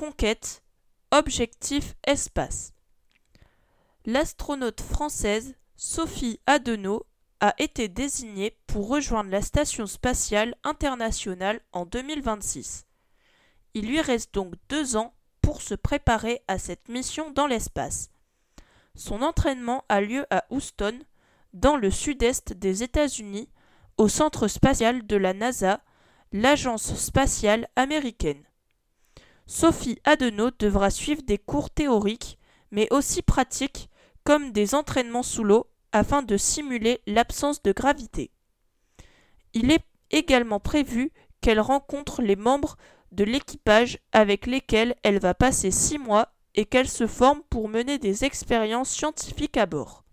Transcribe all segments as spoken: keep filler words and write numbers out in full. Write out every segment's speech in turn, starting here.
conquête, objectif espace. L'astronaute française Sophie Adenau a été désignée pour rejoindre la Station spatiale internationale en deux mille vingt-six. Il lui reste donc deux ans pour se préparer à cette mission dans l'espace. Son entraînement a lieu à Houston, dans le sud-est des États-Unis, au centre spatial de la NASA, l'agence spatiale américaine. Sophie Adenau devra suivre des cours théoriques, mais aussi pratiques, comme des entraînements sous l'eau, afin de simuler l'absence de gravité. Il est également prévu qu'elle rencontre les membres de l'équipage avec lesquels elle va passer six mois et qu'elle se forme pour mener des expériences scientifiques à bord.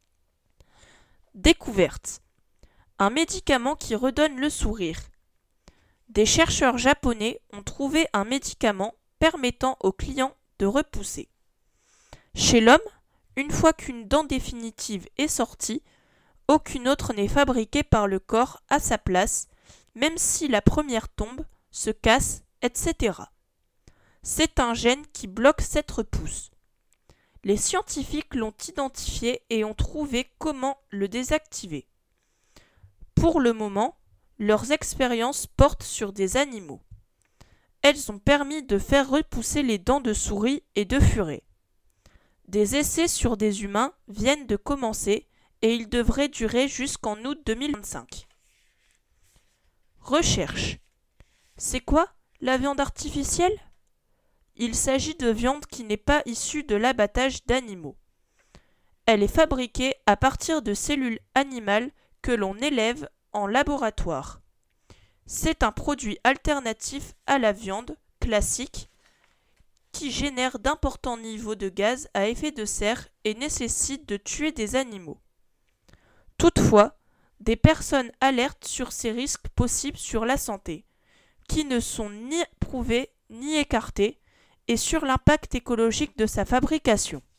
Découverte. Un médicament qui redonne le sourire. Des chercheurs japonais ont trouvé un médicament permettant aux clients de repousser. Chez l'homme, une fois qu'une dent définitive est sortie, aucune autre n'est fabriquée par le corps à sa place, même si la première tombe, se casse, et cetera. C'est un gène qui bloque cette repousse. Les scientifiques l'ont identifié et ont trouvé comment le désactiver. Pour le moment, leurs expériences portent sur des animaux. Elles ont permis de faire repousser les dents de souris et de furet. Des essais sur des humains viennent de commencer et ils devraient durer jusqu'en août deux mille vingt-cinq. Recherche. C'est quoi la viande artificielle ? Il s'agit de viande qui n'est pas issue de l'abattage d'animaux. Elle est fabriquée à partir de cellules animales que l'on élève en laboratoire. C'est un produit alternatif à la viande classique qui génère d'importants niveaux de gaz à effet de serre et nécessite de tuer des animaux. Toutefois, des personnes alertent sur ces risques possibles sur la santé, qui ne sont ni prouvés ni écartés, et sur l'impact écologique de sa fabrication.